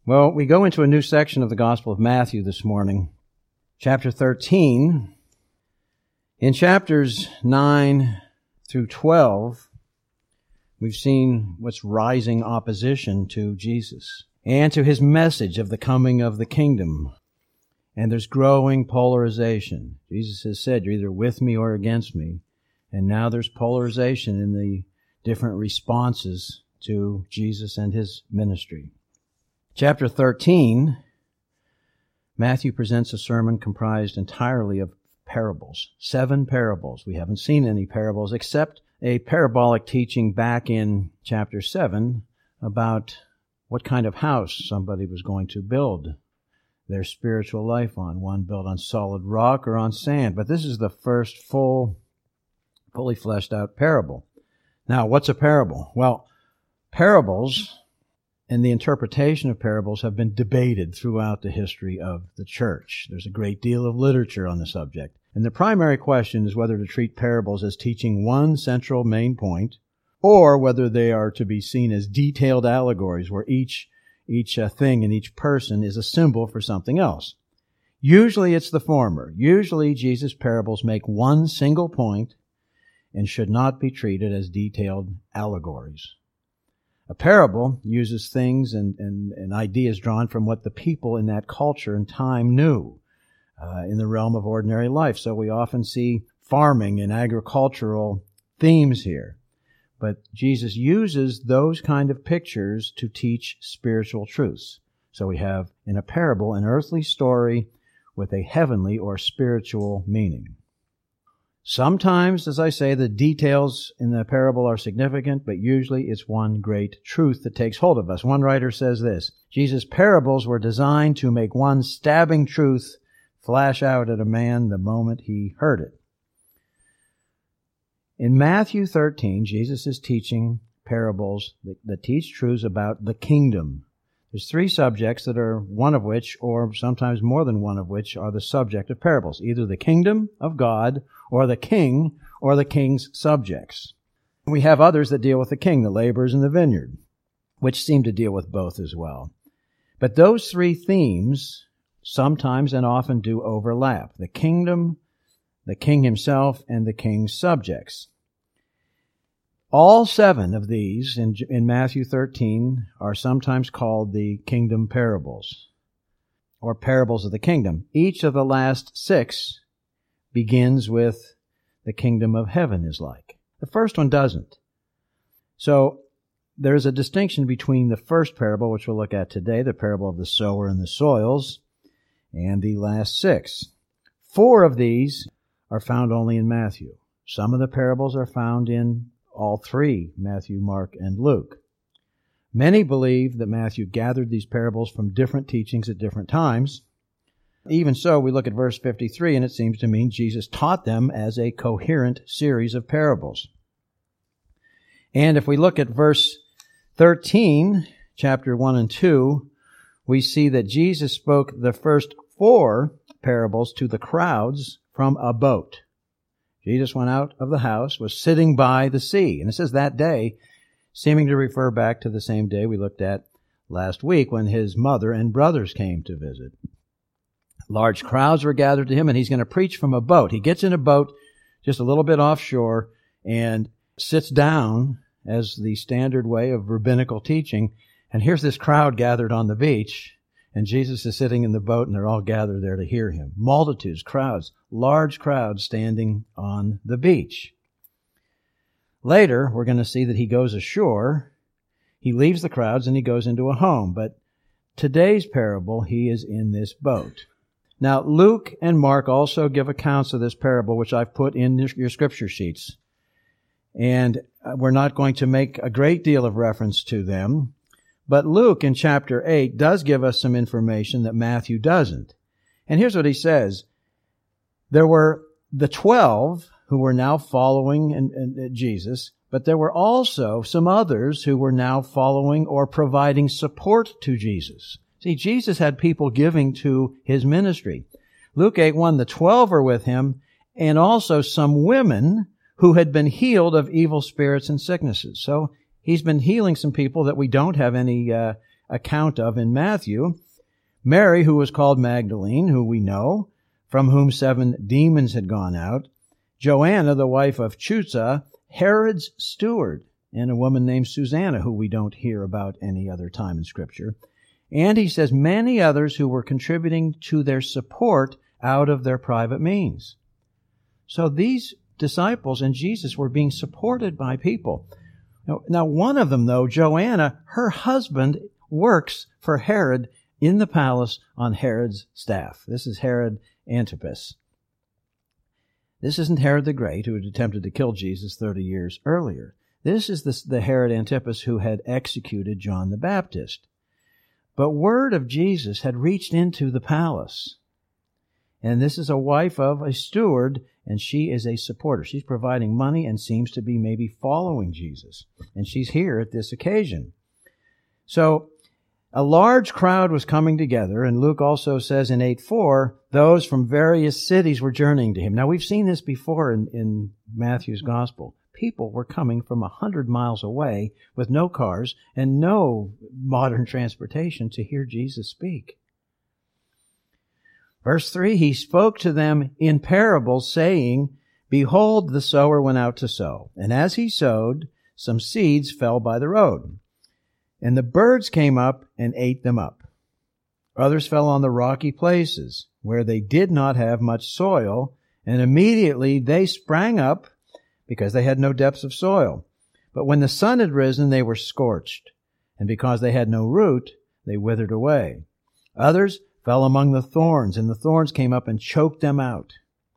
Well, we go into a new section of the Gospel of Matthew this morning, chapter 13. In chapters 9 through 12, we've seen what's rising opposition to Jesus and to his message of the coming of the kingdom. And there's growing polarization. Jesus has said, you're either with me or against me. And now there's polarization in the different responses to Jesus and his ministry. Chapter 13, Matthew presents a sermon comprised entirely of parables. 7 parables. We haven't seen any parables except a parabolic teaching back in chapter 7 about what kind of house somebody was going to build their spiritual life on. One built on solid rock or on sand. But this is the first fully fleshed out parable. Now, what's a parable? Well, parables and the interpretation of parables have been debated throughout the history of the church. There's a great deal of literature on the subject. And the primary question is whether to treat parables as teaching one central main point, or whether they are to be seen as detailed allegories where each thing and each person is a symbol for something else. Usually it's the former. Usually Jesus' parables make one single point and should not be treated as detailed allegories. A parable uses things and ideas drawn from what the people in that culture and time knew in the realm of ordinary life. So we often see farming and agricultural themes here. But Jesus uses those kind of pictures to teach spiritual truths. So we have in a parable an earthly story with a heavenly or spiritual meaning. Sometimes, as I say, the details in the parable are significant, but usually it's one great truth that takes hold of us. One writer says this, Jesus' parables were designed to make one stabbing truth flash out at a man the moment he heard it. In Matthew 13, Jesus is teaching parables that teach truths about the kingdom. There's 3 subjects that are one of which, or sometimes more than one of which, are the subject of parables. Either the kingdom of God, or the king, or the king's subjects. We have others that deal with the king, the laborers in the vineyard, which seem to deal with both as well. But those 3 themes sometimes and often do overlap. The kingdom, the king himself, and the king's subjects. All 7 of these in Matthew 13 are sometimes called the kingdom parables, or parables of the kingdom. Each of the last 6 begins with the kingdom of heaven is like. The first one doesn't. So there's a distinction between the first parable, which we'll look at today, the parable of the sower and the soils, and the last 6. 4 of these are found only in Matthew. Some of the parables are found in all 3, Matthew, Mark, and Luke. Many believe that Matthew gathered these parables from different teachings at different times. Even so, we look at verse 53, and it seems to mean Jesus taught them as a coherent series of parables. And if we look at verse 13, chapter 1 and 2, we see that Jesus spoke the first 4 parables to the crowds from a boat. Jesus went out of the house, was sitting by the sea. And it says that day, seeming to refer back to the same day we looked at last week when his mother and brothers came to visit. Large crowds were gathered to him, and he's going to preach from a boat. He gets in a boat just a little bit offshore and sits down as the standard way of rabbinical teaching. And here's this crowd gathered on the beach, and Jesus is sitting in the boat, and they're all gathered there to hear him. Multitudes, crowds, large crowds standing on the beach. Later, we're going to see that he goes ashore. He leaves the crowds, and he goes into a home. But today's parable, he is in this boat. Now, Luke and Mark also give accounts of this parable, which I've put in your scripture sheets. And we're not going to make a great deal of reference to them. But Luke in chapter 8 does give us some information that Matthew doesn't. And here's what he says. There were the 12 who were now following Jesus, but there were also some others who were now following or providing support to Jesus. See, Jesus had people giving to his ministry. Luke 8:1, the 12 are with him, and also some women who had been healed of evil spirits and sicknesses. So he's been healing some people that we don't have any account of in Matthew. Mary, who was called Magdalene, who we know, from whom 7 demons had gone out. Joanna, the wife of Chuza, Herod's steward, and a woman named Susanna, who we don't hear about any other time in Scripture. And he says many others who were contributing to their support out of their private means. So these disciples and Jesus were being supported by people. Now one of them, though, Joanna, her husband works for Herod in the palace on Herod's staff. This is Herod Antipas. This isn't Herod the Great, who had attempted to kill Jesus 30 years earlier. This is the Herod Antipas who had executed John the Baptist. But word of Jesus had reached into the palace. And this is a wife of a steward, and she is a supporter. She's providing money and seems to be maybe following Jesus. And she's here at this occasion. So a large crowd was coming together, and Luke also says in 8:4, those from various cities were journeying to him. Now, we've seen this before in Matthew's gospel. People were coming from 100 miles away with no cars and no modern transportation to hear Jesus speak. Verse 3, he spoke to them in parables, saying, behold, the sower went out to sow. And as he sowed, some seeds fell by the road. And the birds came up and ate them up. Others fell on the rocky places, where they did not have much soil, and immediately they sprang up, because they had no depths of soil. But when the sun had risen, they were scorched, and because they had no root, they withered away. Others fell among the thorns, and the thorns came up and choked them out.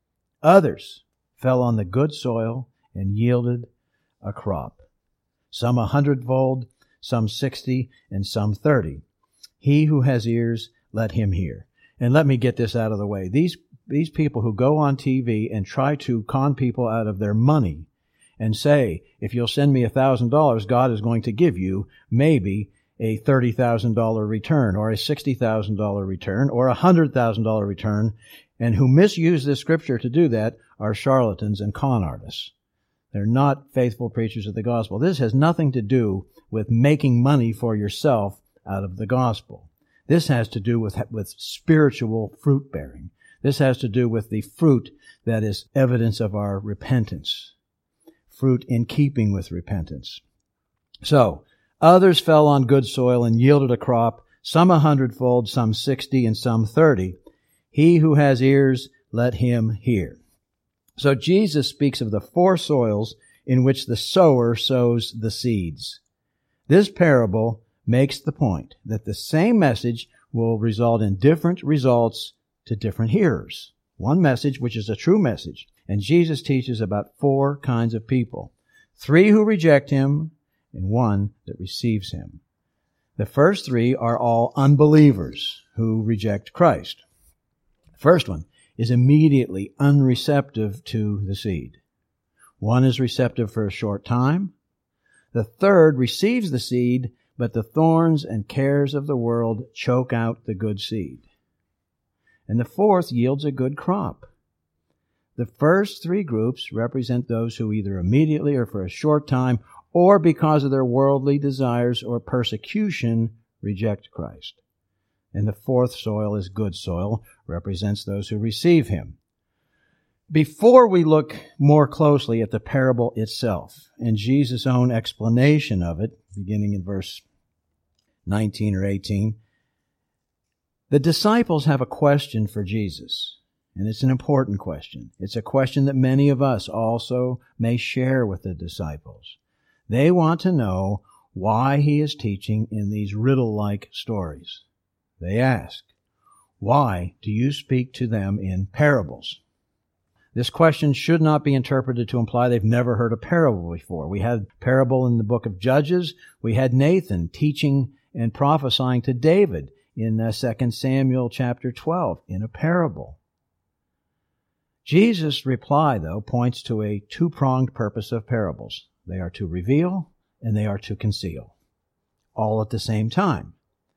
Others fell on the good soil and yielded a crop, some 100-fold, some 60, and some 30. He who has ears, let him hear. And let me get this out of the way. These people who go on TV and try to con people out of their money and say, if you'll send me $1,000, God is going to give you maybe a $30,000 return or a $60,000 return or a $100,000 return, and who misuse this scripture to do that are charlatans and con artists. They're not faithful preachers of the gospel. This has nothing to do with making money for yourself out of the gospel. This has to do with spiritual fruit bearing. This has to do with the fruit that is evidence of our repentance. Fruit in keeping with repentance. So, others fell on good soil and yielded a crop, some 100-fold, some 60, and some 30. He who has ears, let him hear. So Jesus speaks of the 4 soils in which the sower sows the seeds. This parable makes the point that the same message will result in different results to different hearers. One message, which is a true message. And Jesus teaches about 4 kinds of people. 3 who reject him, and 1 that receives him. The first 3 are all unbelievers who reject Christ. The first one is immediately unreceptive to the seed. 1 is receptive for a short time. The third receives the seed, but the thorns and cares of the world choke out the good seed. And the 4th yields a good crop. The first 3 groups represent those who either immediately or for a short time, or because of their worldly desires or persecution, reject Christ. And the 4th soil is good soil, represents those who receive him. Before we look more closely at the parable itself and Jesus' own explanation of it, beginning in verse 19 or 18, the disciples have a question for Jesus, and it's an important question. It's a question that many of us also may share with the disciples. They want to know why he is teaching in these riddle-like stories. They ask, why do you speak to them in parables? This question should not be interpreted to imply they've never heard a parable before. We had parable in the book of Judges. We had Nathan teaching and prophesying to David in 2 Samuel chapter 12 in a parable. Jesus' reply, though, points to a 2-pronged purpose of parables. They are to reveal and they are to conceal, all at the same time.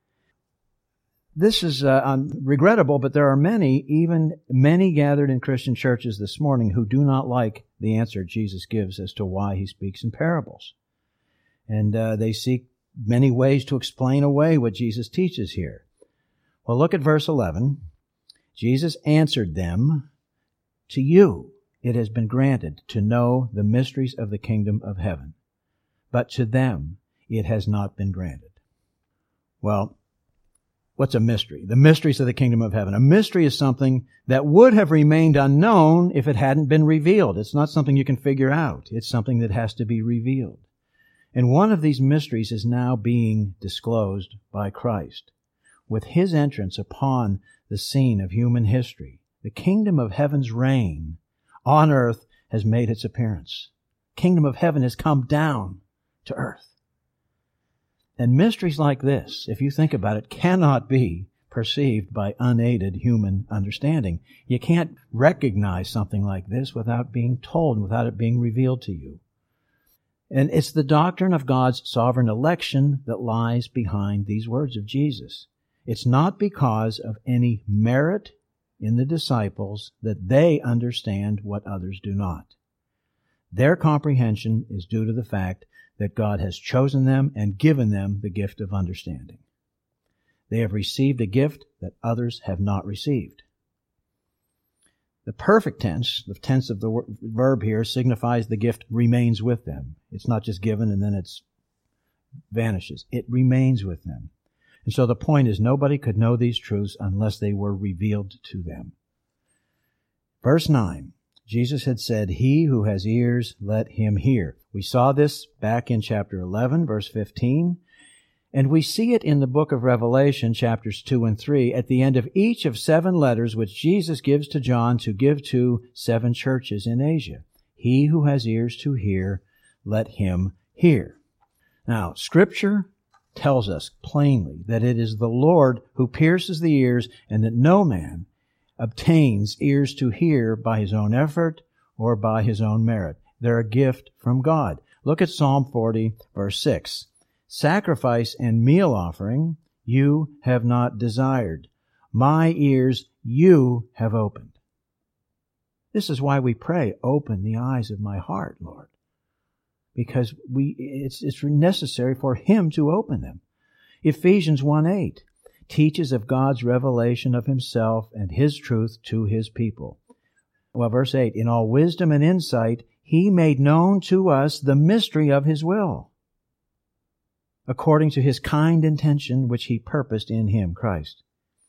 This is regrettable, but there are many gathered in Christian churches this morning who do not like the answer Jesus gives as to why he speaks in parables. And they seek many ways to explain away what Jesus teaches here. Well, look at verse 11. Jesus answered them, "To you it has been granted to know the mysteries of the kingdom of heaven, but to them it has not been granted." Well, what's a mystery? The mysteries of the kingdom of heaven. A mystery is something that would have remained unknown if it hadn't been revealed. It's not something you can figure out. It's something that has to be revealed. And one of these mysteries is now being disclosed by Christ. With His entrance upon the scene of human history, the kingdom of heaven's reign on earth has made its appearance. Kingdom of heaven has come down to earth. And mysteries like this, if you think about it, cannot be perceived by unaided human understanding. You can't recognize something like this without being told and without it being revealed to you. And it's the doctrine of God's sovereign election that lies behind these words of Jesus. It's not because of any merit in the disciples that they understand what others do not. Their comprehension is due to the fact that God has chosen them and given them the gift of understanding. They have received a gift that others have not received. The perfect tense, the tense of the verb here, signifies the gift remains with them. It's not just given and then it vanishes. It remains with them. And so the point is, nobody could know these truths unless they were revealed to them. Verse 9, Jesus had said, "He who has ears, let him hear." We saw this back in chapter 11, verse 15. And we see it in the book of Revelation, chapters 2 and 3, at the end of each of 7 letters which Jesus gives to John to give to 7 churches in Asia. He who has ears to hear, let him hear. Now, Scripture tells us plainly that it is the Lord who pierces the ears, and that no man obtains ears to hear by his own effort or by his own merit. They're a gift from God. Look at Psalm 40, verse 6. "Sacrifice and meal offering you have not desired. My ears you have opened." This is why we pray, "Open the eyes of my heart, Lord." Because it's necessary for Him to open them. Ephesians 1:8 teaches of God's revelation of Himself and His truth to His people. Well, verse 8, "In all wisdom and insight He made known to us the mystery of His will, according to His kind intention which He purposed in Him," Christ.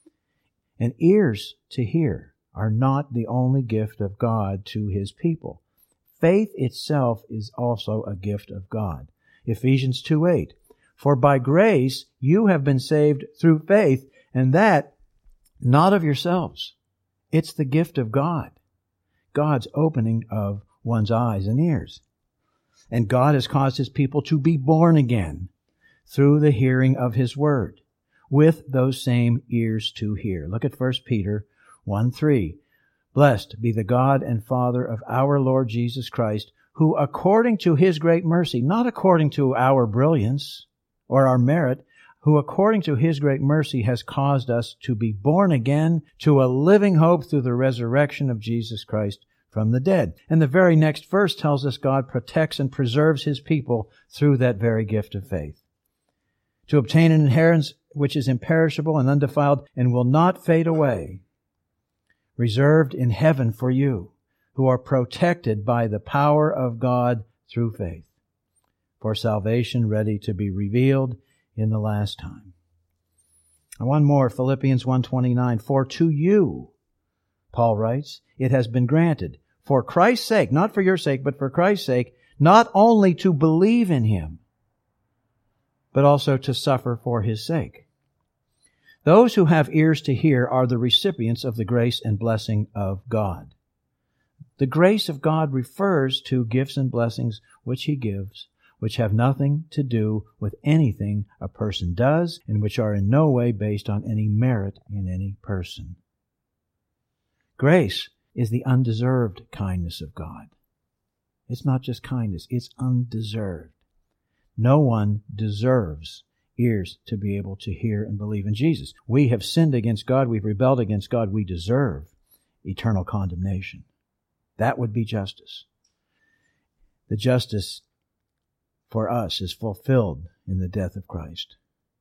And ears to hear are not the only gift of God to His people. Faith itself is also a gift of God. Ephesians 2:8, "For by grace you have been saved through faith, and that not of yourselves." It's the gift of God. God's opening of one's eyes and ears. And God has caused His people to be born again through the hearing of His word, with those same ears to hear. Look at 1 Peter 1:3. "Blessed be the God and Father of our Lord Jesus Christ, who according to His great mercy," not according to our brilliance or our merit, "who according to His great mercy has caused us to be born again to a living hope through the resurrection of Jesus Christ from the dead." And the very next verse tells us God protects and preserves His people through that very gift of faith. "To obtain an inheritance which is imperishable and undefiled and will not fade away, reserved in heaven for you, who are protected by the power of God through faith, for salvation ready to be revealed in the last time." And one more, Philippians 1:29, "For to you," Paul writes, "it has been granted, for Christ's sake," not for your sake, but for Christ's sake, "not only to believe in Him, but also to suffer for His sake." Those who have ears to hear are the recipients of the grace and blessing of God. The grace of God refers to gifts and blessings which He gives, which have nothing to do with anything a person does, and which are in no way based on any merit in any person. Grace is the undeserved kindness of God. It's not just kindness, it's undeserved. No one deserves ears to be able to hear and believe in Jesus. We have sinned against God. We've rebelled against God. We deserve eternal condemnation. That would be justice. The justice for us is fulfilled in the death of Christ.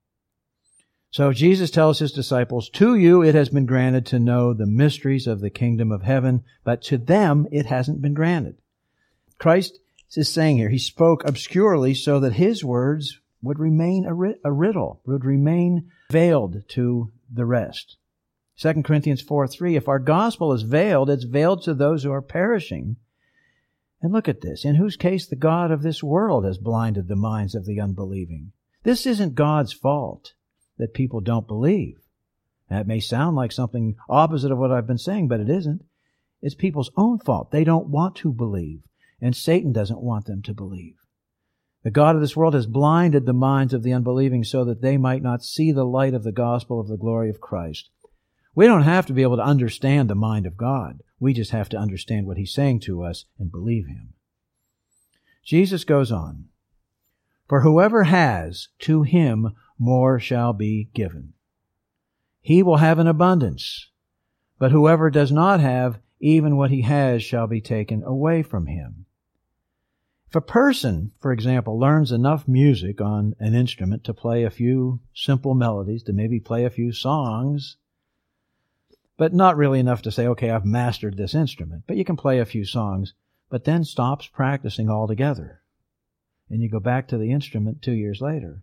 So Jesus tells his disciples, to you it has been granted to know the mysteries of the kingdom of heaven, but to them it hasn't been granted. Christ is saying here, he spoke obscurely so that his words would remain a riddle, would remain veiled to the rest. 2 Corinthians 4:3, if our gospel is veiled, it's veiled to those who are perishing. And look at this, in whose case the God of this world has blinded the minds of the unbelieving. This isn't God's fault that people don't believe. That may sound like something opposite of what I've been saying, but it isn't. It's people's own fault. They don't want to believe, and Satan doesn't want them to believe. The God of this world has blinded the minds of the unbelieving so that they might not see the light of the gospel of the glory of Christ. We don't have to be able to understand the mind of God. We just have to understand what he's saying to us and believe him. Jesus goes on, for whoever has, to him more shall be given. He will have an abundance, but whoever does not have, even what he has shall be taken away from him. If a person, for example, learns enough music on an instrument to play a few simple melodies, to maybe play a few songs, but not really enough to say, okay, I've mastered this instrument, but you can play a few songs, but then stops practicing altogether. And you go back to the instrument 2 years later.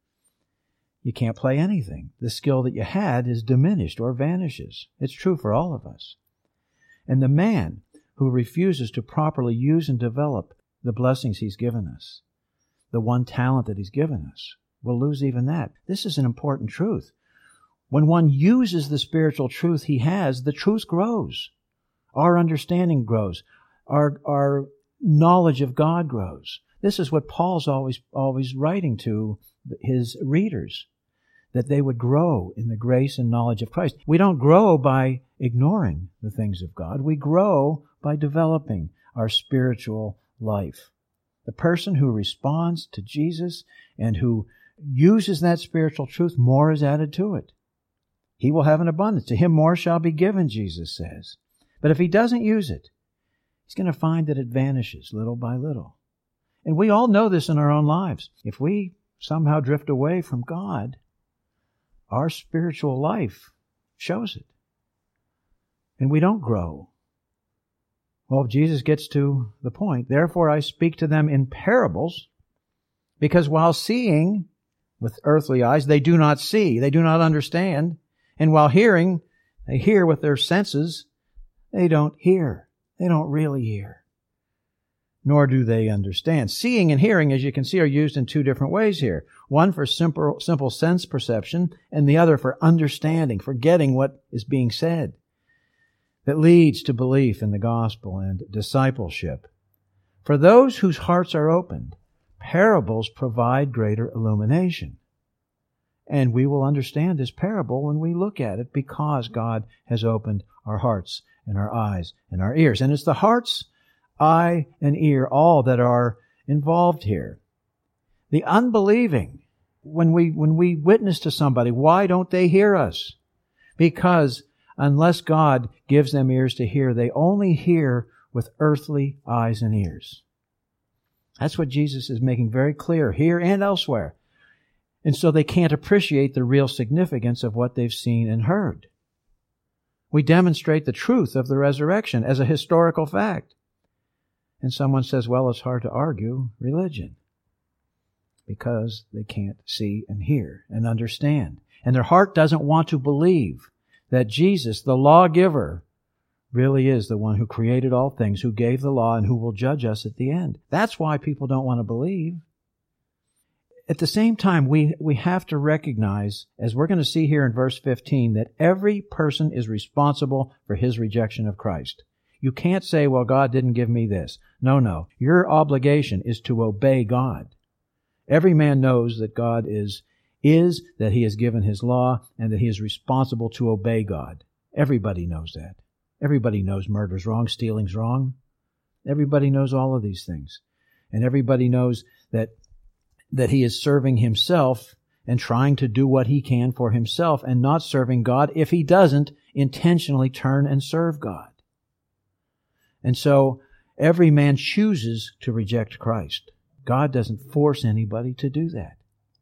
You can't play anything. The skill that you had is diminished or vanishes. It's true for all of us. And the man who refuses to properly use and develop the blessings he's given us, the one talent that he's given us, will lose even that. This is an important truth. When one uses the spiritual truth he has, the truth grows. Our understanding grows. Our knowledge of God grows. This is what Paul's always writing to his readers, that they would grow in the grace and knowledge of Christ. We don't grow by ignoring the things of God. We grow by developing our spiritual life. The person who responds to Jesus and who uses that spiritual truth, more is added to it. He will have an abundance. To him more shall be given, Jesus says. But if he doesn't use it, he's going to find that it vanishes little by little. And we all know this in our own lives. If we somehow drift away from God, our spiritual life shows it. And we don't grow. Well, Jesus gets to the point. Therefore I speak to them in parables, because while seeing with earthly eyes, they do not see, they do not understand. And while hearing, they hear with their senses, they don't hear. They don't really hear. Nor do they understand. Seeing and hearing, as you can see, are used in two different ways here. One for simple sense perception, and the other for understanding, for getting what is being said. That leads to belief in the gospel and discipleship. For those whose hearts are opened, parables provide greater illumination. And we will understand this parable when we look at it, because God has opened our hearts and our eyes and our ears. And it's the hearts, eye, and ear, all that are involved here. The unbelieving, when we witness to somebody, why don't they hear us? Because unless God gives them ears to hear, they only hear with earthly eyes and ears. That's what Jesus is making very clear here and elsewhere. And so they can't appreciate the real significance of what they've seen and heard. We demonstrate the truth of the resurrection as a historical fact. And someone says, well, it's hard to argue religion, because they can't see and hear and understand. And their heart doesn't want to believe that Jesus, the lawgiver, really is the one who created all things, who gave the law, and who will judge us at the end. That's why people don't want to believe. At the same time, we have to recognize, as we're going to see here in verse 15, that every person is responsible for his rejection of Christ. You can't say, well, God didn't give me this. No. Your obligation is to obey God. Every man knows that God is that he has given his law, and that he is responsible to obey God. Everybody knows that. Everybody knows murder's wrong, stealing's wrong. Everybody knows all of these things. And everybody knows that he is serving himself and trying to do what he can for himself, and not serving God if he doesn't intentionally turn and serve God. And so every man chooses to reject Christ. God doesn't force anybody to do that.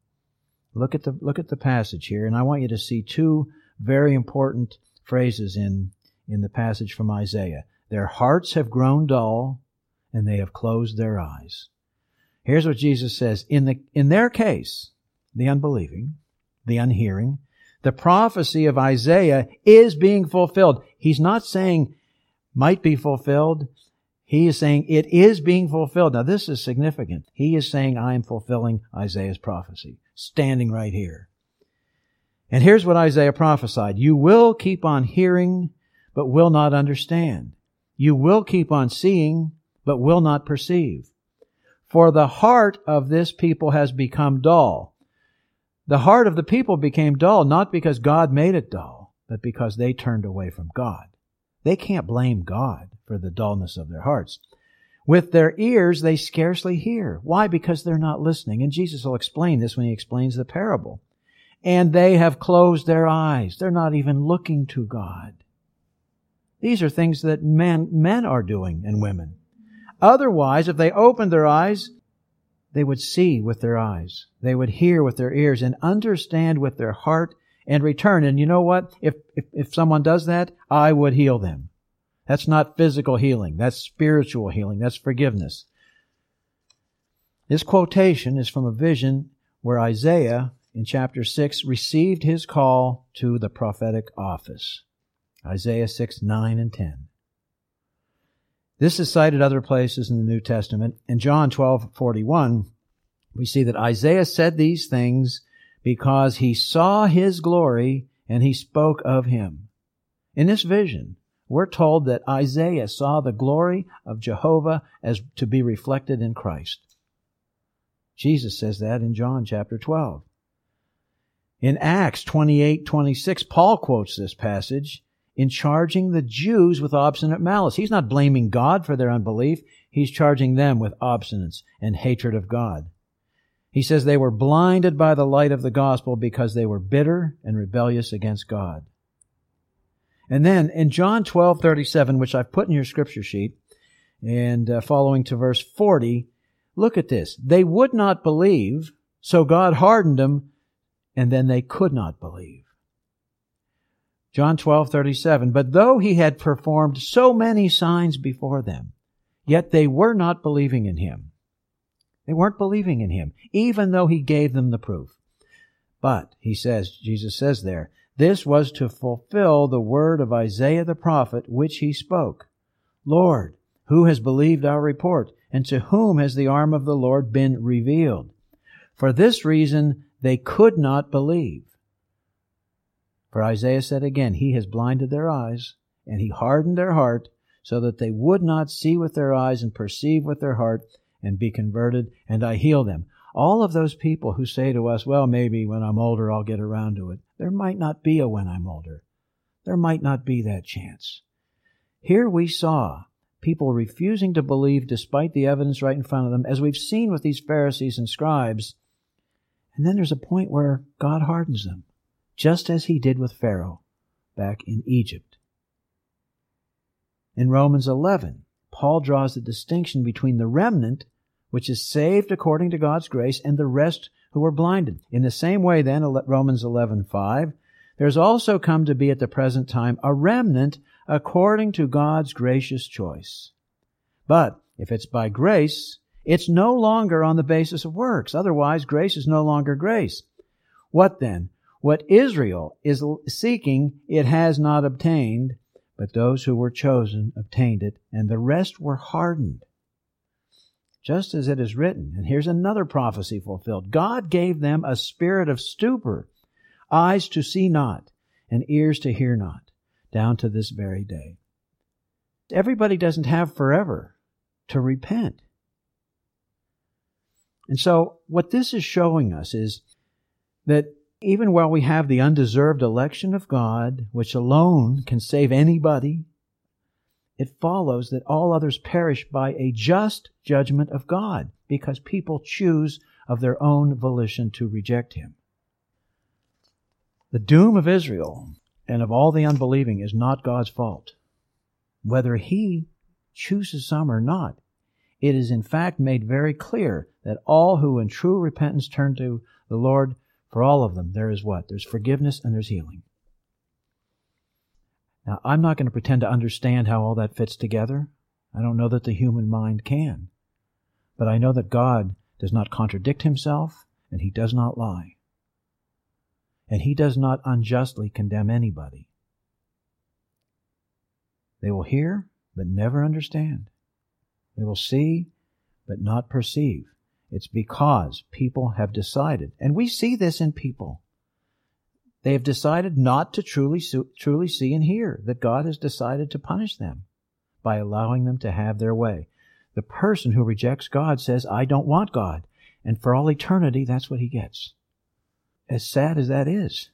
Look at the passage here, and I want you to see two very important phrases in the passage from Isaiah. Their hearts have grown dull, and they have closed their eyes. Here's what Jesus says. In their case, the unbelieving, the unhearing, the prophecy of Isaiah is being fulfilled. He's not saying might be fulfilled. He is saying it is being fulfilled. Now this is significant. He is saying I am fulfilling Isaiah's prophecy, standing right here. And here's what Isaiah prophesied. You will keep on hearing, but will not understand. You will keep on seeing, but will not perceive. For the heart of this people has become dull. The heart of the people became dull, not because God made it dull, but because they turned away from God. They can't blame God for the dullness of their hearts. With their ears, they scarcely hear. Why? Because they're not listening. And Jesus will explain this when he explains the parable. And they have closed their eyes. They're not even looking to God. These are things that men are doing and women. Otherwise, if they opened their eyes, they would see with their eyes. They would hear with their ears and understand with their heart and return. And you know what? If someone does that, I would heal them. That's not physical healing. That's spiritual healing. That's forgiveness. This quotation is from a vision where Isaiah, in chapter 6, received his call to the prophetic office. Isaiah 6, 9, and 10. This is cited other places in the New Testament. In John 12:41, we see that Isaiah said these things because he saw his glory and he spoke of him. In this vision, we're told that Isaiah saw the glory of Jehovah as to be reflected in Christ. Jesus says that in John chapter 12. In Acts 28:26, Paul quotes this passage in charging the Jews with obstinate malice. He's not blaming God for their unbelief. He's charging them with obstinance and hatred of God. He says they were blinded by the light of the gospel because they were bitter and rebellious against God. And then in John 12:37, which I've put in your scripture sheet, and following to verse 40, look at this. They would not believe, so God hardened them, and then they could not believe. John 12:37, but though he had performed so many signs before them, yet they were not believing in him. They weren't believing in him, even though he gave them the proof. But, Jesus says there, this was to fulfill the word of Isaiah the prophet, which he spoke. Lord, who has believed our report, and to whom has the arm of the Lord been revealed? For this reason they could not believe. For Isaiah said again, he has blinded their eyes, and he hardened their heart, so that they would not see with their eyes and perceive with their heart and be converted, and I heal them. All of those people who say to us, well, maybe when I'm older I'll get around to it. There might not be a when I'm older. There might not be that chance. Here we saw people refusing to believe despite the evidence right in front of them, as we've seen with these Pharisees and scribes. And then there's a point where God hardens them, just as he did with Pharaoh back in Egypt. In Romans 11, Paul draws the distinction between the remnant, which is saved according to God's grace, and the rest who are blinded. In the same way then, Romans 11:5, there's also come to be at the present time a remnant according to God's gracious choice. But if it's by grace, it's no longer on the basis of works. Otherwise, grace is no longer grace. What then? What Israel is seeking, it has not obtained, but those who were chosen obtained it, and the rest were hardened. Just as it is written, and here's another prophecy fulfilled, God gave them a spirit of stupor, eyes to see not, and ears to hear not, down to this very day. Everybody doesn't have forever to repent. And so what this is showing us is that even while we have the undeserved election of God, which alone can save anybody, it follows that all others perish by a just judgment of God, because people choose of their own volition to reject him. The doom of Israel and of all the unbelieving is not God's fault. Whether he chooses some or not, it is in fact made very clear that all who in true repentance turn to the Lord For all of them, there is what? There's forgiveness and there's healing. Now, I'm not going to pretend to understand how all that fits together. I don't know that the human mind can. But I know that God does not contradict himself, and he does not lie. And he does not unjustly condemn anybody. They will hear, but never understand. They will see, but not perceive. It's because people have decided, and we see this in people. They have decided not to truly see and hear, that God has decided to punish them by allowing them to have their way. The person who rejects God says, I don't want God. And for all eternity, that's what he gets. As sad as that is.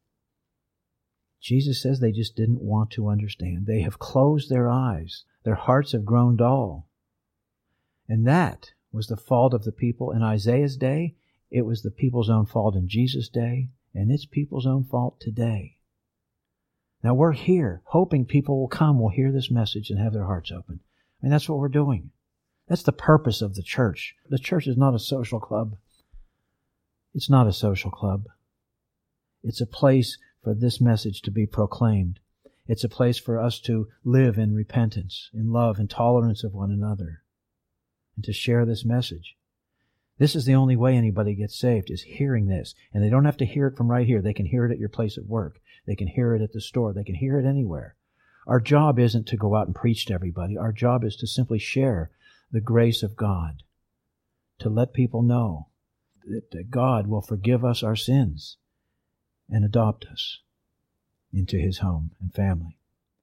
Jesus says they just didn't want to understand. They have closed their eyes. Their hearts have grown dull. And that was the fault of the people in Isaiah's day. It was the people's own fault in Jesus' day. And it's people's own fault today. Now we're here hoping people will come, will hear this message and have their hearts open. I mean, that's what we're doing. That's the purpose of the church. The church is not a social club. It's not a social club. It's a place for this message to be proclaimed. It's a place for us to live in repentance, in love, and tolerance of one another, and to share this message. This is the only way anybody gets saved, is hearing this. And they don't have to hear it from right here. They can hear it at your place of work. They can hear it at the store. They can hear it anywhere. Our job isn't to go out and preach to everybody. Our job is to simply share the grace of God, to let people know that God will forgive us our sins and adopt us into his home and family.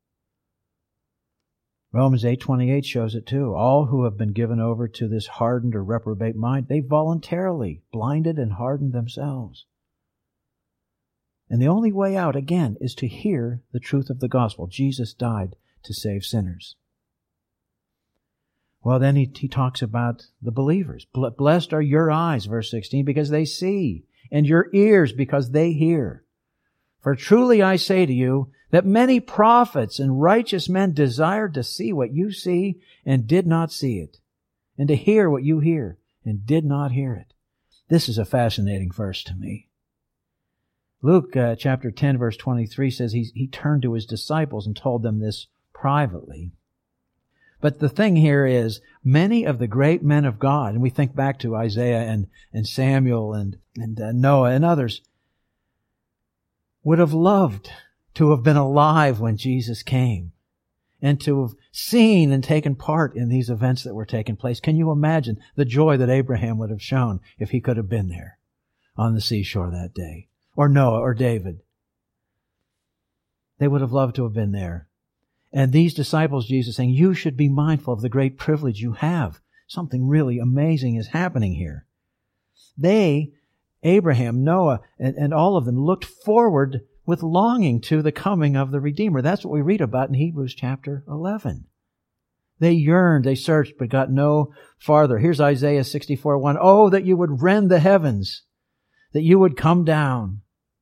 Romans 8:28 shows it too. All who have been given over to this hardened or reprobate mind, they voluntarily blinded and hardened themselves. And the only way out, again, is to hear the truth of the gospel. Jesus died to save sinners. Well, then he talks about the believers. Blessed are your eyes, verse 16, because they see, and your ears because they hear. For truly I say to you, that many prophets and righteous men desired to see what you see and did not see it, and to hear what you hear and did not hear it. This is a fascinating verse to me. Luke chapter 10, verse 23 says he turned to his disciples and told them this privately. But the thing here is, many of the great men of God, and we think back to Isaiah and Samuel and Noah and others, would have loved to have been alive when Jesus came and to have seen and taken part in these events that were taking place. Can you imagine the joy that Abraham would have shown if he could have been there on the seashore that day? Or Noah or David. They would have loved to have been there. And these disciples, Jesus saying, you should be mindful of the great privilege you have. Something really amazing is happening here. They, Abraham, Noah, and all of them looked forward with longing to the coming of the Redeemer. That's what we read about in Hebrews chapter 11. They yearned, they searched, but got no farther. Here's Isaiah 64:1. Oh, that you would rend the heavens, that you would come down.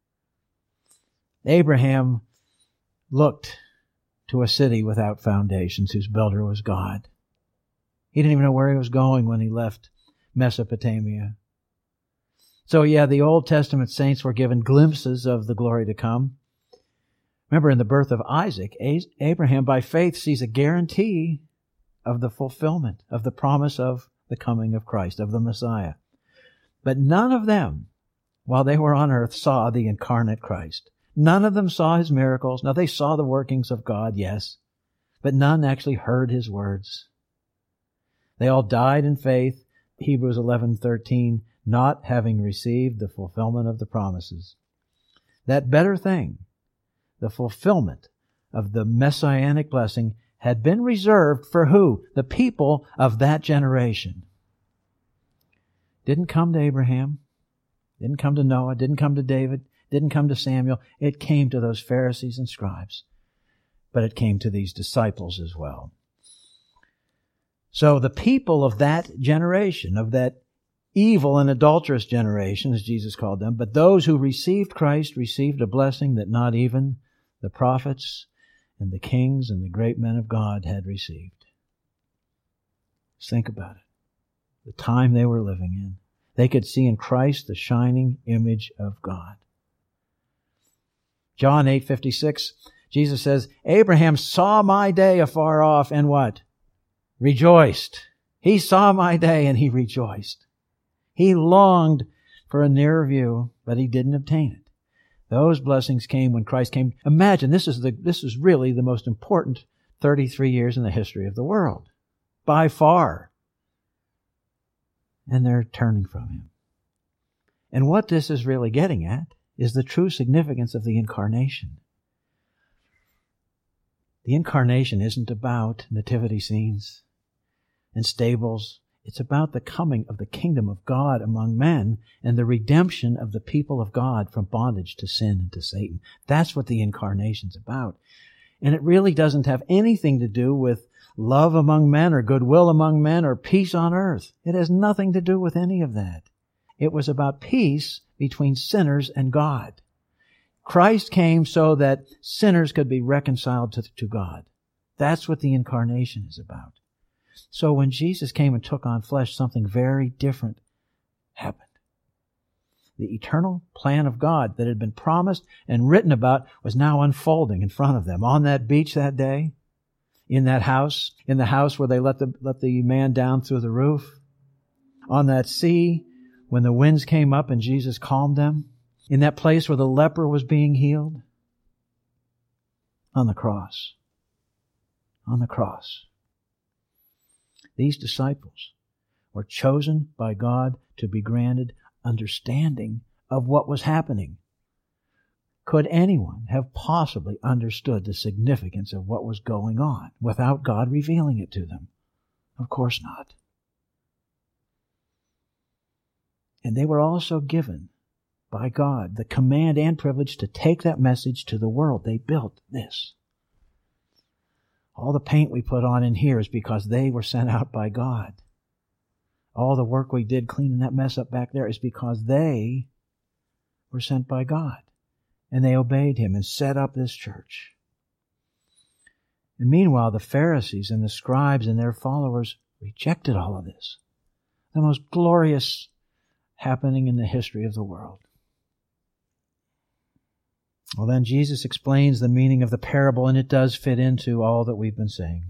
Abraham looked to a city without foundations, whose builder was God. He didn't even know where he was going when he left Mesopotamia. So yeah, the Old Testament saints were given glimpses of the glory to come. Remember, in the birth of Isaac, Abraham by faith sees a guarantee of the fulfillment of the promise of the coming of Christ, of the Messiah. But none of them, while they were on earth, saw the incarnate Christ. None of them saw his miracles. Now, they saw the workings of God, yes, but none actually heard his words. They all died in faith, Hebrews 11:13, not having received the fulfillment of the promises. That better thing, the fulfillment of the messianic blessing, had been reserved for who? The people of that generation. Didn't come to Abraham, didn't come to Noah, didn't come to David, didn't come to Samuel. It came to those Pharisees and scribes. But it came to these disciples as well. So the people of that generation, of that evil and adulterous generation, as Jesus called them, but those who received Christ received a blessing that not even the prophets and the kings and the great men of God had received. Just think about it. The time they were living in. They could see in Christ the shining image of God. John 8:56, Jesus says, Abraham saw my day afar off and what? Rejoiced. He saw my day and he rejoiced. He longed for a nearer view, but he didn't obtain it. Those blessings came when Christ came. Imagine, this is really the most important 33 years in the history of the world. By far. And they're turning from him. And what this is really getting at is the true significance of the incarnation. The incarnation isn't about nativity scenes and stables. It's about the coming of the kingdom of God among men and the redemption of the people of God from bondage to sin and to Satan. That's what the incarnation's about. And it really doesn't have anything to do with love among men or goodwill among men or peace on earth. It has nothing to do with any of that. It was about peace between sinners and God. Christ came so that sinners could be reconciled to God. That's what the incarnation is about. So when Jesus came and took on flesh, something very different happened. The eternal plan of God that had been promised and written about was now unfolding in front of them. On that beach that day, in that house, in the house where they let the man down through the roof, on that sea, when the winds came up and Jesus calmed them, in that place where the leper was being healed, on the cross. On the cross. These disciples were chosen by God to be granted understanding of what was happening. Could anyone have possibly understood the significance of what was going on without God revealing it to them? Of course not. And they were also given by God the command and privilege to take that message to the world. They built this. All the paint we put on in here is because they were sent out by God. All the work we did cleaning that mess up back there is because they were sent by God. And they obeyed Him and set up this church. And meanwhile, the Pharisees and the scribes and their followers rejected all of this. The most glorious happening in the history of the world. Well, then Jesus explains the meaning of the parable, and it does fit into all that we've been saying.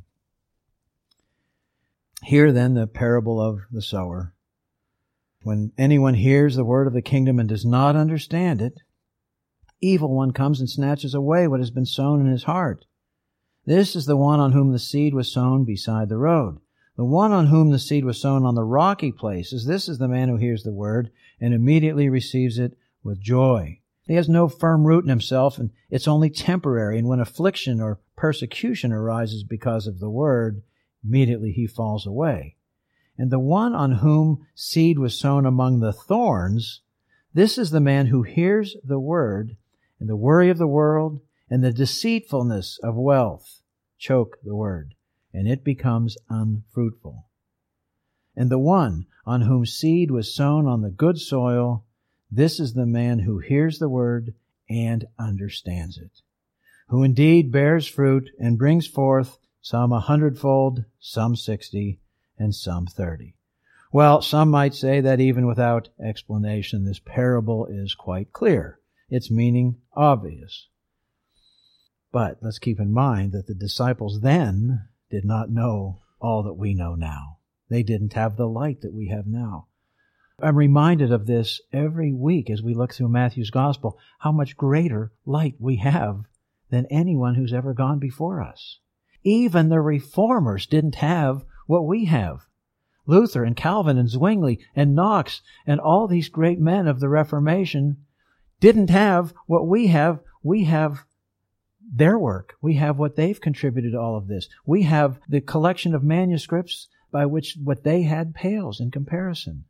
Here then, the parable of the sower. When anyone hears the word of the kingdom and does not understand it, evil one comes and snatches away what has been sown in his heart. This is the one on whom the seed was sown beside the road. The one on whom the seed was sown on the rocky places, this is the man who hears the word and immediately receives it with joy. He has no firm root in himself, and it's only temporary. And when affliction or persecution arises because of the word, immediately he falls away. And the one on whom seed was sown among the thorns, this is the man who hears the word, and the worry of the world and the deceitfulness of wealth choke the word, and it becomes unfruitful. And the one on whom seed was sown on the good soil, this is the man who hears the word and understands it, who indeed bears fruit and brings forth some 100-fold, some 60, and some 30. Well, some might say that even without explanation, this parable is quite clear. Its meaning obvious. But let's keep in mind that the disciples then did not know all that we know now. They didn't have the light that we have now. I'm reminded of this every week as we look through Matthew's Gospel, how much greater light we have than anyone who's ever gone before us. Even the reformers didn't have what we have. Luther and Calvin and Zwingli and Knox and all these great men of the Reformation didn't have what we have. We have their work. We have what they've contributed to all of this. We have the collection of manuscripts by which what they had pales in comparison.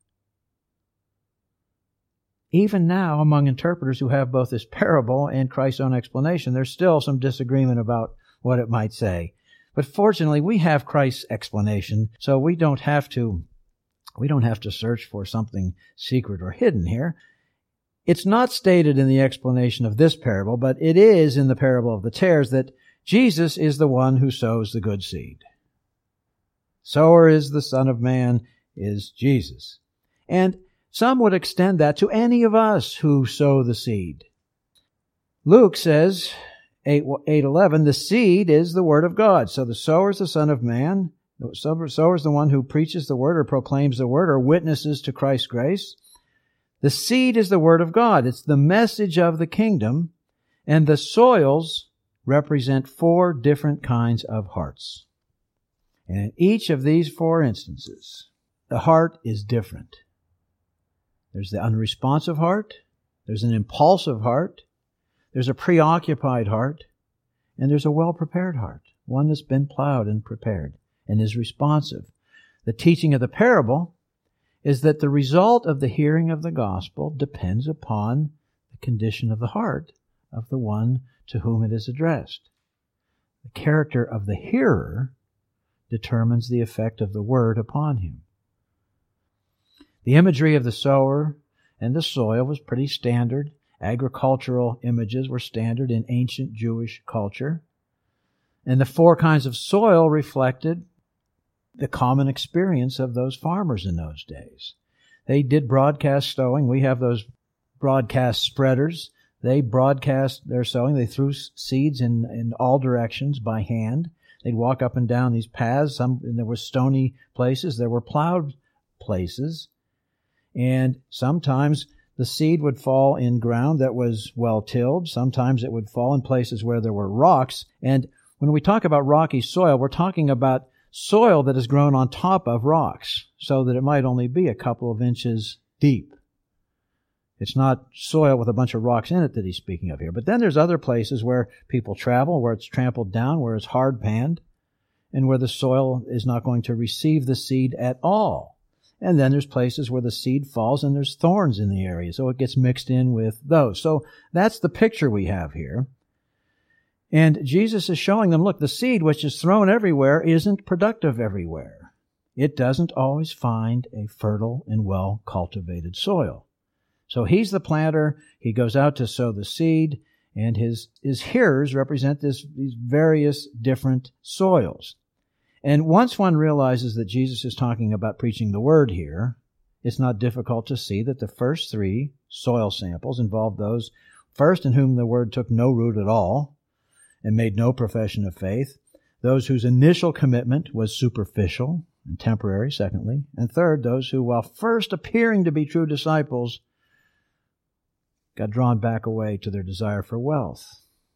Even now, among interpreters who have both this parable and Christ's own explanation, there's still some disagreement about what it might say. But fortunately, we have Christ's explanation, so we don't have to search for something secret or hidden here. It's not stated in the explanation of this parable, but it is in the parable of the tares that Jesus is the one who sows the good seed. Sower is the Son of Man, is Jesus. And Some would extend that to any of us who sow the seed. Luke says, 8:11, the seed is the word of God. So the sower is the Son of Man. The sower is the one who preaches the word or proclaims the word or witnesses to Christ's grace. The seed is the word of God. It's the message of the kingdom. And the soils represent 4 different kinds of hearts. And in each of these 4 instances, the heart is different. There's the unresponsive heart. There's an impulsive heart. There's a preoccupied heart. And there's a well-prepared heart, one that's been plowed and prepared and is responsive. The teaching of the parable is that the result of the hearing of the gospel depends upon the condition of the heart of the one to whom it is addressed. The character of the hearer determines the effect of the word upon him. The imagery of the sower and the soil was pretty standard. Agricultural images were standard in ancient Jewish culture. And the 4 kinds of soil reflected the common experience of those farmers in those days. They did broadcast sowing. We have those broadcast spreaders. They broadcast their sowing. They threw seeds in all directions by hand. They'd walk up and down these paths. There were stony places. There were plowed places. And sometimes the seed would fall in ground that was well tilled. Sometimes it would fall in places where there were rocks. And when we talk about rocky soil, we're talking about soil that has grown on top of rocks, so that it might only be a couple of inches deep. It's not soil with a bunch of rocks in it that he's speaking of here. But then there's other places where people travel, where it's trampled down, where it's hard panned, and where the soil is not going to receive the seed at all. And then there's places where the seed falls and there's thorns in the area, so it gets mixed in with those. So that's the picture we have here. And Jesus is showing them, look, the seed which is thrown everywhere isn't productive everywhere. It doesn't always find a fertile and well-cultivated soil. So he's the planter. He goes out to sow the seed, and his hearers represent these various different soils. And once one realizes that Jesus is talking about preaching the word here, it's not difficult to see that the first 3 soil samples involve those, first, in whom the word took no root at all and made no profession of faith, those whose initial commitment was superficial and temporary, secondly, and third, those who, while first appearing to be true disciples, got drawn back away to their desire for wealth.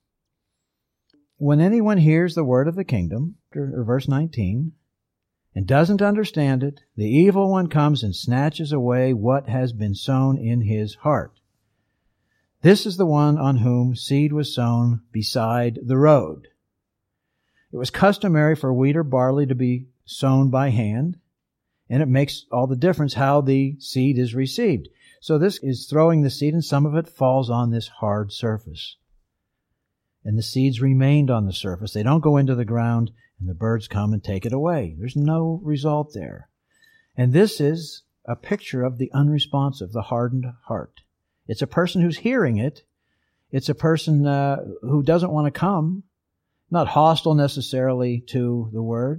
When anyone hears the word of the kingdom, or verse 19, and doesn't understand it, the evil one comes and snatches away what has been sown in his heart. This is the one on whom seed was sown beside the road. It was customary for wheat or barley to be sown by hand, and it makes all the difference how the seed is received. So this is throwing the seed, and some of it falls on this hard surface. And the seeds remained on the surface. They don't go into the ground, and the birds come and take it away. There's no result there. And this is a picture of the unresponsive, the hardened heart. It's a person who's hearing it. It's a person who doesn't want to come, not hostile necessarily to the word.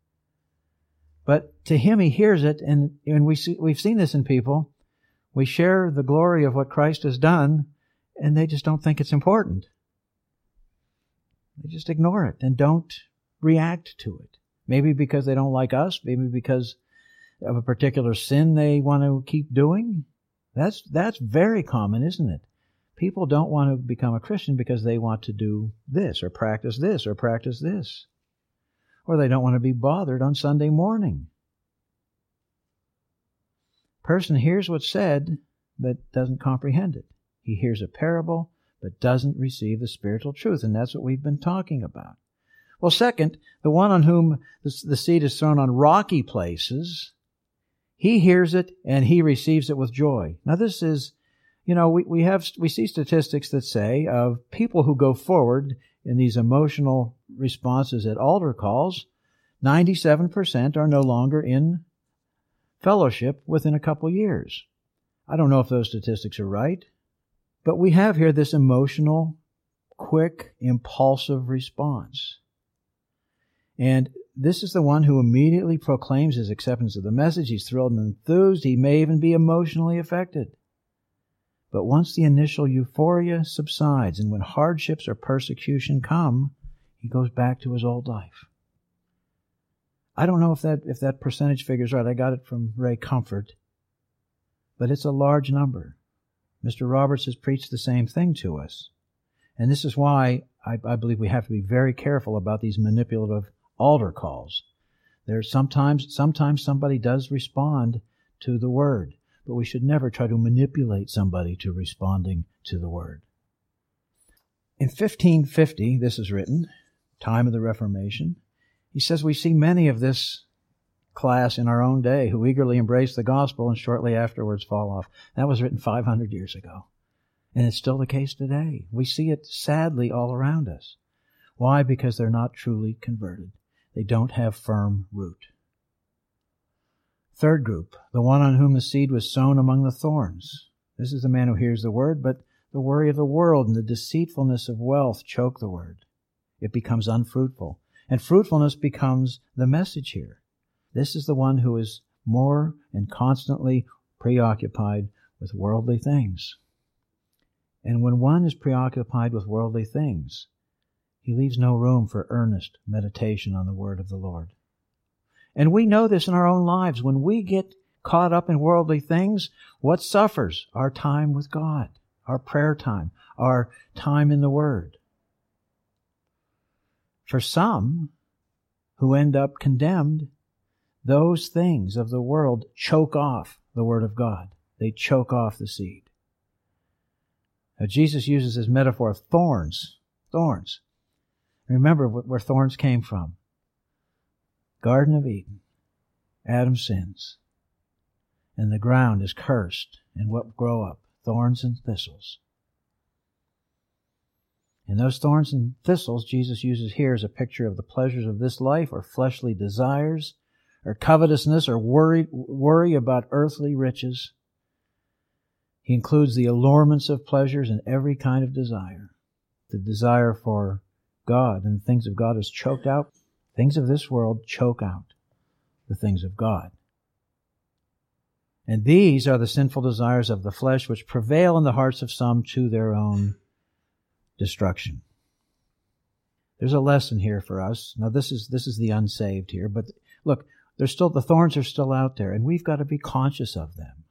But to him, he hears it, and we've seen this in people. We share the glory of what Christ has done, and they just don't think it's important. They just ignore it and don't react to it. Maybe because they don't like us, maybe because of a particular sin they want to keep doing. That's very common, isn't it? People don't want to become a Christian because they want to do this or practice this or practice this. Or they don't want to be bothered on Sunday morning. Person hears what's said, but doesn't comprehend it. He hears a parable, but doesn't receive the spiritual truth, and that's what we've been talking about. Well, second, the one on whom the seed is thrown on rocky places, he hears it and he receives it with joy. Now this is, we see statistics that say of people who go forward in these emotional responses at altar calls, 97% are no longer in fellowship within a couple years. I don't know if those statistics are right, but we have here this emotional, quick, impulsive response. And this is the one who immediately proclaims his acceptance of the message. He's thrilled and enthused. He may even be emotionally affected. But once the initial euphoria subsides, and when hardships or persecution come, he goes back to his old life. I don't know if that percentage figure is right. I got it from Ray Comfort. But it's a large number. Mr. Roberts has preached the same thing to us. And this is why I believe we have to be very careful about these manipulative altar calls. There's sometimes somebody does respond to the Word, but we should never try to manipulate somebody to responding to the Word. In 1550, this is written, time of the Reformation, he says we see many of this class in our own day who eagerly embrace the gospel and shortly afterwards fall off. That was written 500 years ago. And it's still the case today. We see it sadly all around us. Why? Because they're not truly converted. They don't have firm root. Third group, the one on whom the seed was sown among the thorns. This is the man who hears the word, but the worry of the world and the deceitfulness of wealth choke the word. It becomes unfruitful. And fruitfulness becomes the message here. This is the one who is more and constantly preoccupied with worldly things. And when one is preoccupied with worldly things, he leaves no room for earnest meditation on the word of the Lord. And we know this in our own lives. When we get caught up in worldly things, what suffers? Our time with God, our prayer time, our time in the Word. For some who end up condemned, those things of the world choke off the Word of God. They choke off the seed. Now, Jesus uses this metaphor of thorns. Thorns. Remember where thorns came from. Garden of Eden. Adam sins. And the ground is cursed. And what grow up? Thorns and thistles. And those thorns and thistles Jesus uses here as a picture of the pleasures of this life, or fleshly desires, or covetousness, or worry about earthly riches. He includes the allurements of pleasures and every kind of desire. The desire for God and the things of God is choked out. Things of this world choke out the things of God. And these are the sinful desires of the flesh which prevail in the hearts of some to their own destruction. There's a lesson here for us. Now this is the unsaved here, but look, the thorns are still out there, and we've got to be conscious of them.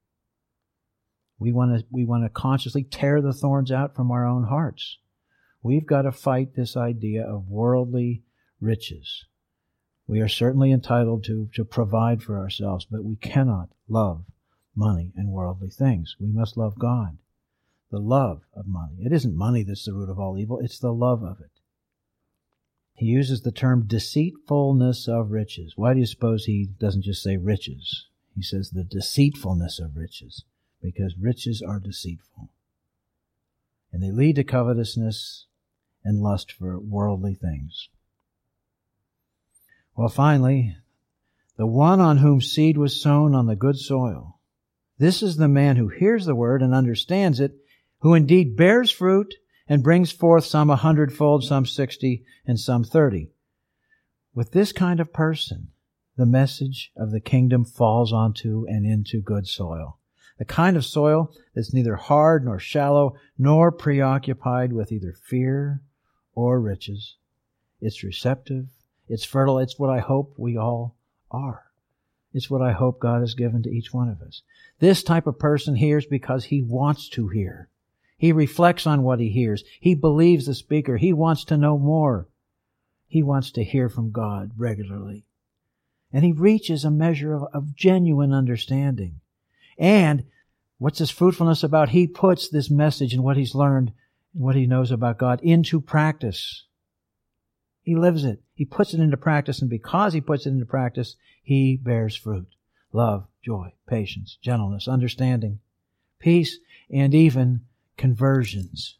We want to consciously tear the thorns out from our own hearts. We've got to fight this idea of worldly riches. We are certainly entitled to provide for ourselves, but we cannot love money and worldly things. We must love God. The love of money. It isn't money that's the root of all evil, it's the love of it. He uses the term deceitfulness of riches. Why do you suppose he doesn't just say riches? He says the deceitfulness of riches, because riches are deceitful. And they lead to covetousness and lust for worldly things. Well, finally, the one on whom seed was sown on the good soil. This is the man who hears the word and understands it, who indeed bears fruit and brings forth some 100-fold, some 60, and some 30. With this kind of person, the message of the kingdom falls onto and into good soil. The kind of soil that's neither hard nor shallow, nor preoccupied with either fear or riches. It's receptive. It's fertile. It's what I hope we all are. It's what I hope God has given to each one of us. This type of person hears because he wants to hear. He reflects on what he hears. He believes the speaker. He wants to know more. He wants to hear from God regularly. And he reaches a measure of genuine understanding. And what's his fruitfulness about? He puts this message and what he's learned and what he knows about God into practice. He lives it. He puts it into practice, and because he puts it into practice, he bears fruit. Love, joy, patience, gentleness, understanding, peace, and even conversions.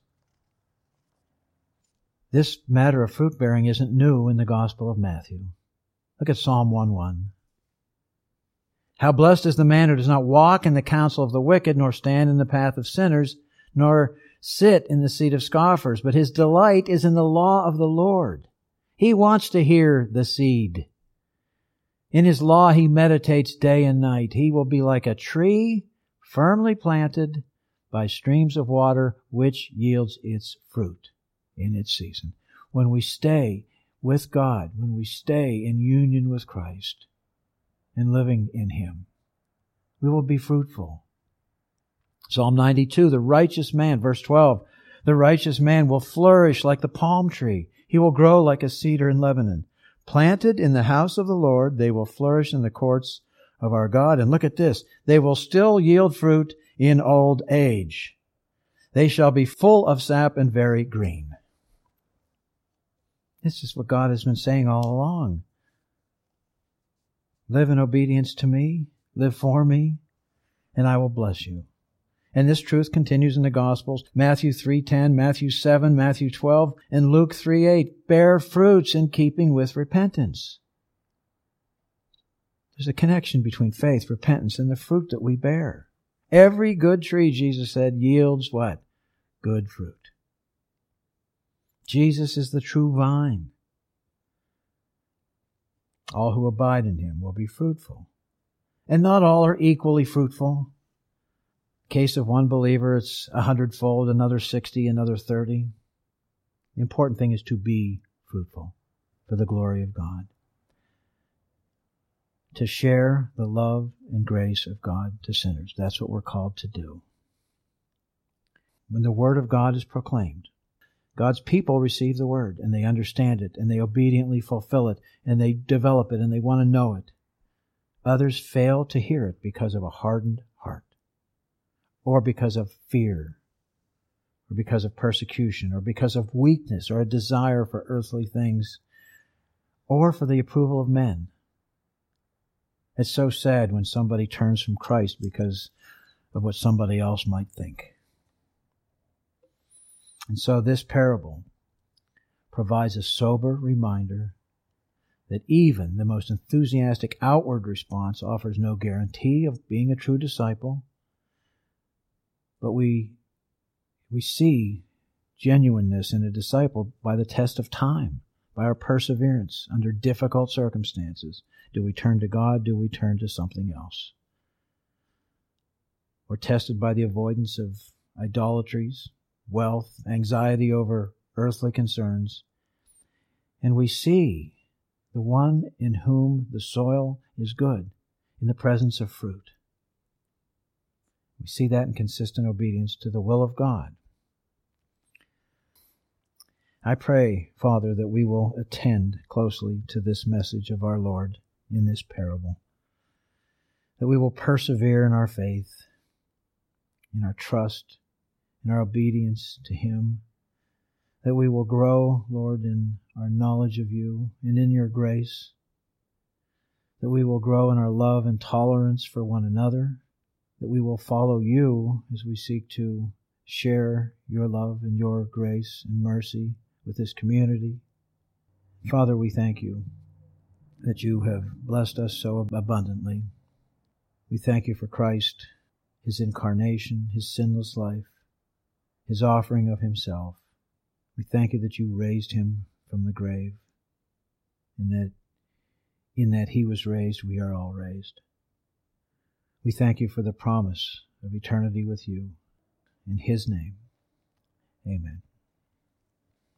This matter of fruit-bearing isn't new in the Gospel of Matthew. Look at Psalm 1:1. How blessed is the man who does not walk in the counsel of the wicked, nor stand in the path of sinners, nor sit in the seat of scoffers, but his delight is in the law of the Lord. He wants to hear the seed. In His law He meditates day and night. He will be like a tree firmly planted by streams of water, which yields its fruit in its season. When we stay with God, when we stay in union with Christ and living in Him, we will be fruitful. Psalm 92, the righteous man, verse 12, the righteous man will flourish like the palm tree. He will grow like a cedar in Lebanon. Planted in the house of the Lord, they will flourish in the courts of our God. And look at this. They will still yield fruit in old age. They shall be full of sap and very green. This is what God has been saying all along. Live in obedience to me, live for me, and I will bless you. And this truth continues in the Gospels. Matthew 3:10, Matthew 7, Matthew 12, and Luke 3:8. Bear fruits in keeping with repentance. There's a connection between faith, repentance, and the fruit that we bear. Every good tree, Jesus said, yields what? Good fruit. Jesus is the true vine. All who abide in Him will be fruitful. And not all are equally fruitful. Case of one believer, it's 100-fold, another 60, another 30. The important thing is to be fruitful for the glory of God. To share the love and grace of God to sinners. That's what we're called to do. When the Word of God is proclaimed, God's people receive the Word, and they understand it, and they obediently fulfill it, and they develop it, and they want to know it. Others fail to hear it because of a hardened heart, or because of fear, or because of persecution, or because of weakness, or a desire for earthly things, or for the approval of men. It's so sad when somebody turns from Christ because of what somebody else might think. And so this parable provides a sober reminder that even the most enthusiastic outward response offers no guarantee of being a true disciple. But we see genuineness in a disciple by the test of time, by our perseverance under difficult circumstances. Do we turn to God? Do we turn to something else? We're tested by the avoidance of idolatries, wealth, anxiety over earthly concerns. And we see the one in whom the soil is good in the presence of fruit. We see that in consistent obedience to the will of God. I pray, Father, that we will attend closely to this message of our Lord in this parable, that we will persevere in our faith, in our trust, in our obedience to Him, that we will grow, Lord, in our knowledge of You and in Your grace, that we will grow in our love and tolerance for one another, that we will follow You as we seek to share Your love and Your grace and mercy with this community. Father, we thank You that You have blessed us so abundantly. We thank You for Christ, His incarnation, His sinless life, His offering of Himself. We thank You that You raised Him from the grave, and that in that He was raised, we are all raised. We thank You for the promise of eternity with You. In His name, amen.